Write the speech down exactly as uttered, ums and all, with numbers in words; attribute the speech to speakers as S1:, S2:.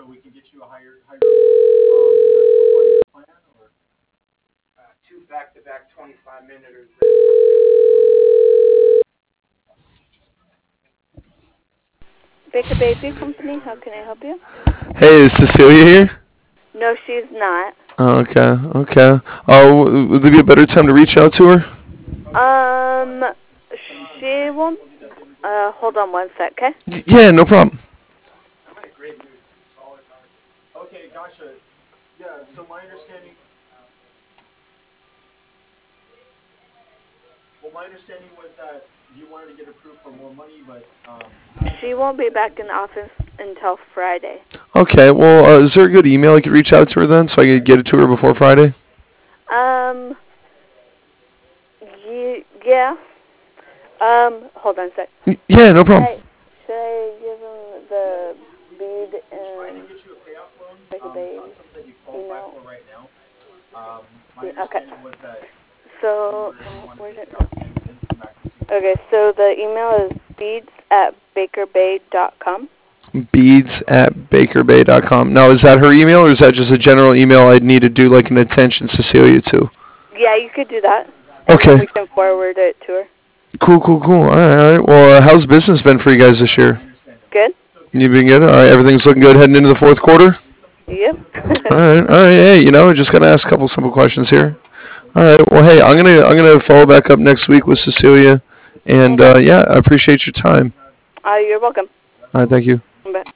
S1: we can get you a higher higher. Um, is that still part of your plan, or?
S2: Uh, two back-to-back twenty-five minuters.
S3: Baker Baby Company, how can I help you?
S4: Hey, is Cecilia here?
S3: No, she's not.
S4: Oh, okay, okay. Oh, w- would there be a better time to reach out to her?
S3: Um, she won't. Uh, hold on one sec, okay?
S4: Y- yeah, no problem.
S2: Great news. Solid market.
S1: Okay, gotcha. Yeah. So my understanding. Well, my understanding was that you wanted to get approved for more money, but um.
S3: She won't be back in the office until Friday.
S4: Okay, well, uh, is there a good email I could reach out to her then, so I could get it to her before Friday?
S3: Um, ye- yeah. Um, hold on a sec.
S4: Y- yeah, no
S3: Should
S4: problem.
S3: I, should I give him the bead
S1: Trying to
S3: and
S1: get you a payoff loan.
S3: Baker
S1: Um,
S3: Baby
S1: it's not something that you qualify
S3: email?
S1: for right now. Um, my
S3: Yeah, okay.
S1: understanding was that
S3: So,
S1: you were wanting
S3: where's
S1: to
S3: it?
S1: get out and then come back to see.
S3: Okay, so the email is beads at bakerbay dot com.
S4: Beads at baker bay dot com. Now, is that her email, or is that just a general email I'd need to do like an attention Cecilia to?
S3: Yeah, you could do that. And
S4: Okay.
S3: then we can forward it to her.
S4: Cool, cool, cool. All right, all right. Well, uh, how's business been for you guys this year?
S3: Good?
S4: You been good? All right, everything's looking good heading into the fourth quarter?
S3: Yep.
S4: All right, all right. Hey, you know, just gotta ask a couple simple questions here. All right. Well, hey, I'm gonna I'm gonna follow back up next week with Cecilia, and uh, yeah, I appreciate your time.
S3: Uh, you're welcome.
S4: All right, thank you.
S3: Bye.